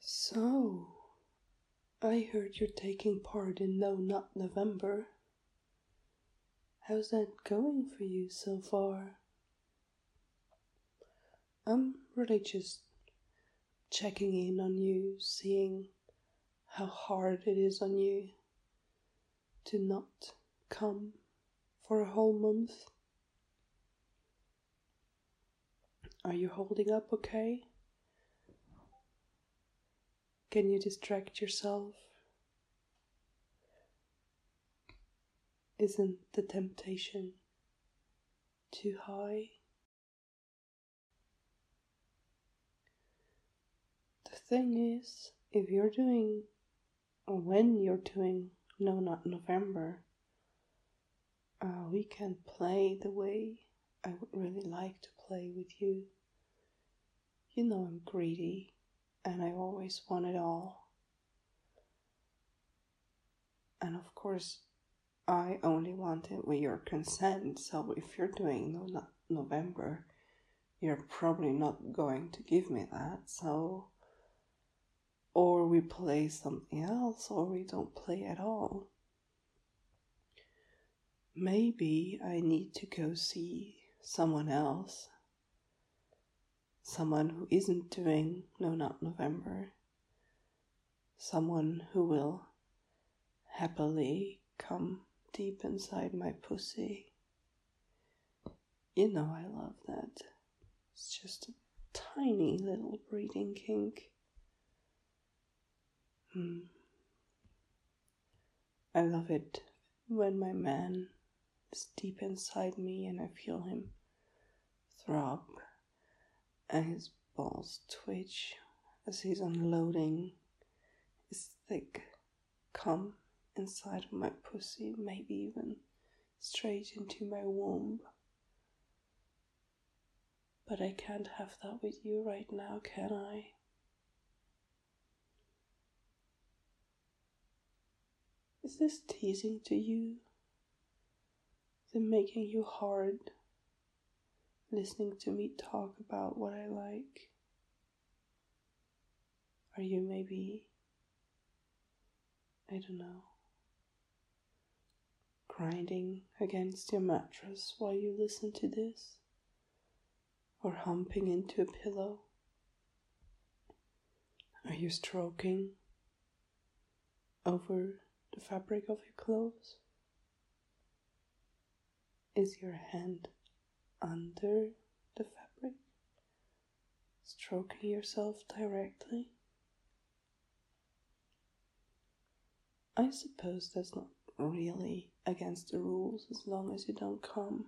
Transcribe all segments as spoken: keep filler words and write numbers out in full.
So, I heard you're taking part in No Not November. How's that going for you so far? I'm really just checking in on you, seeing how hard it is on you to not come for a whole month. Are you holding up okay? Can you distract yourself? Isn't the temptation too high? The thing is, if you're doing, or when you're doing No Not November, uh, we can play the way I would really like to play with you. You know I'm greedy, and I always want it all. And of course, I only want it with your consent, so if you're doing No Not November, you're probably not going to give me that, so... Or we play something else, or we don't play at all. Maybe I need to go see someone else. Someone who isn't doing No Not November. Someone who will happily come deep inside my pussy. You know I love that. It's just a tiny little breeding kink. Hmm. I love it when my man is deep inside me and I feel him throb and his balls twitch as he's unloading his thick cum inside of my pussy, maybe even straight into my womb. But I can't have that with you right now, can I? Is this teasing to you? Is it making you hard listening to me talk about what I like? Are you maybe, I don't know, grinding against your mattress while you listen to this? Or humping into a pillow? Are you stroking over the fabric of your clothes? Is your hand under the fabric, stroking yourself directly? I suppose that's not really against the rules as long as you don't come.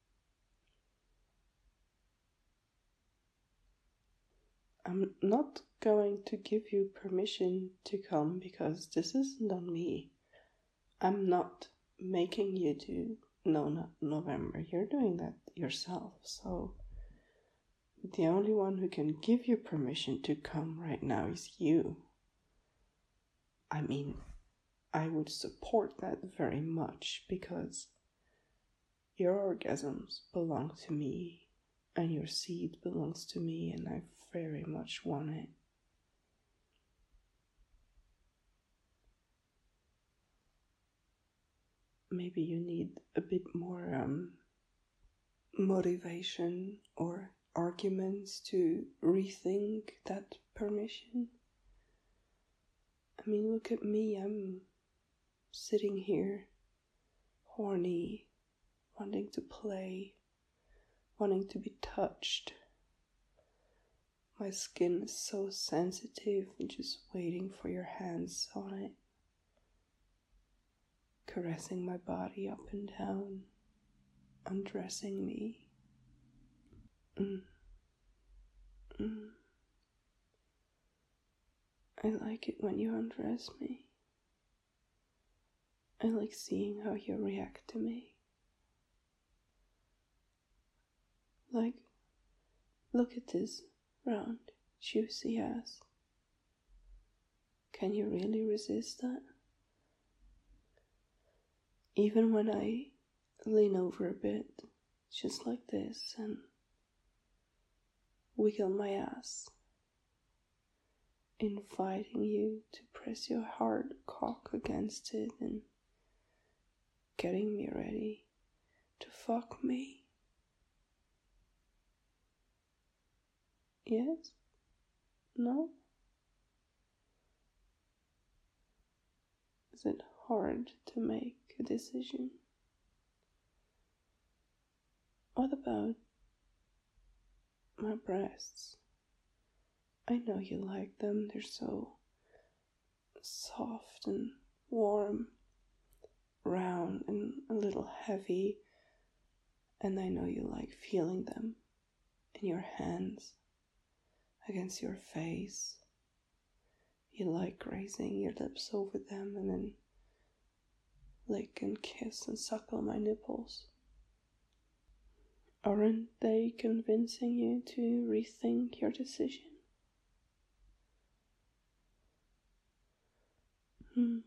I'm not going to give you permission to come because this isn't on me. I'm not making you do No Not November. You're doing that yourself, so the only one who can give you permission to come right now is you. I mean, I would support that very much because your orgasms belong to me and your seed belongs to me, and I very much want it. Maybe you need a bit more um, motivation or arguments to rethink that permission. I mean, look at me, I'm sitting here, horny, wanting to play, wanting to be touched. My skin is so sensitive and just waiting for your hands on it, caressing my body up and down, undressing me. Mm. Mm. I like it when you undress me. I like seeing how you react to me. Like, look at this round, juicy ass. Can you really resist that? Even when I lean over a bit, just like this, and wiggle my ass, inviting you to press your hard cock against it and getting me ready to fuck me. Yes? No? Is it hard to make a decision? What about my breasts? I know you like them, they're so soft and warm, round and a little heavy, and I know you like feeling them in your hands, against your face. You like grazing your lips over them and then lick and kiss and suckle my nipples. Aren't they convincing you to rethink your decision? Hmm.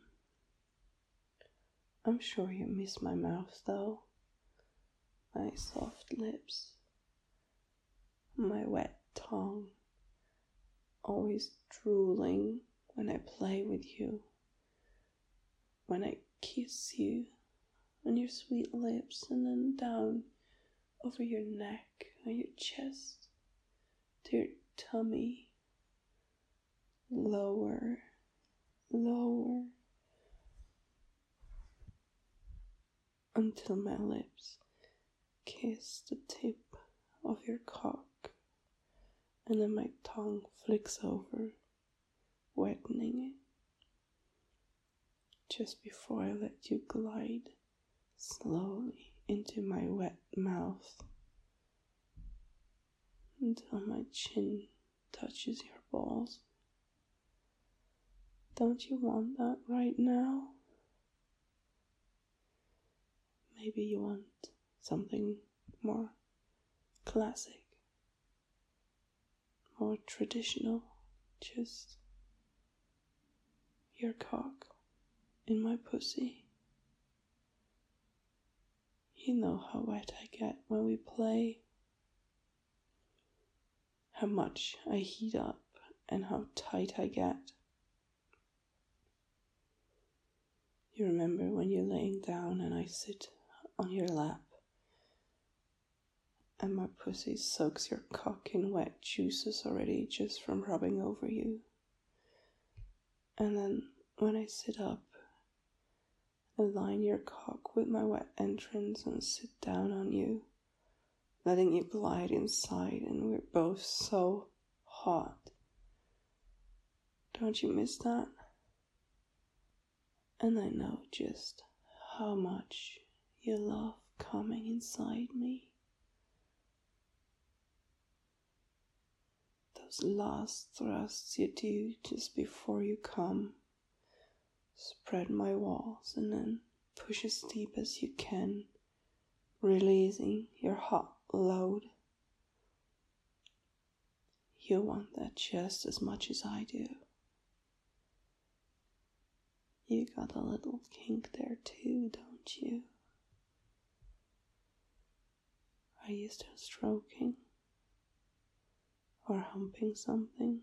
I'm sure you miss my mouth though. My soft lips. My wet tongue. Always drooling when I play with you. When I kiss you on your sweet lips and then down over your neck and your chest to your tummy. Lower, lower. Until my lips kiss the tip of your cock and then my tongue flicks over, wettening it, just before I let you glide slowly into my wet mouth until my chin touches your balls. Don't you want that right now? Maybe you want something more classic, more traditional, just your cock in my pussy. You know how wet I get when we play, how much I heat up and how tight I get. You remember when you're laying down and I sit on your lap and my pussy soaks your cock in wet juices already just from rubbing over you. And then when I sit up, I line your cock with my wet entrance and sit down on you, letting you glide inside, and we're both so hot. Don't you miss that? And I know just how much you love coming inside me. Those last thrusts you do just before you come. Spread my walls and then push as deep as you can, releasing your hot load. You want that just as much as I do. You got a little kink there too, don't you? Are you still stroking? Or humping something?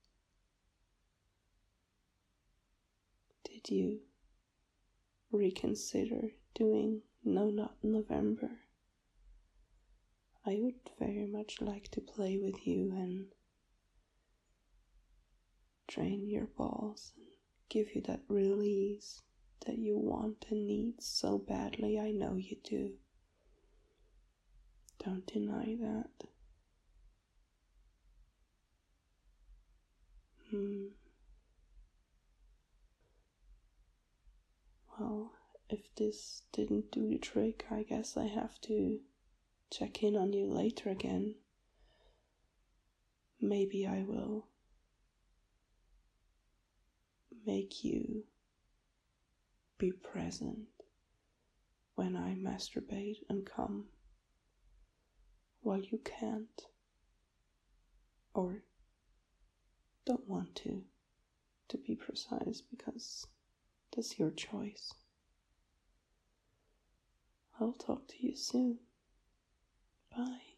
Did you reconsider doing No Nut November? I would very much like to play with you and drain your balls and give you that release that you want and need so badly. I know you do. Don't deny that. Hmm. Well, if this didn't do the trick, I guess I have to check in on you later again. Maybe I will make you be present when I masturbate and come, while you can't or don't want to, to be precise, because that's your choice. I'll talk to you soon. Bye.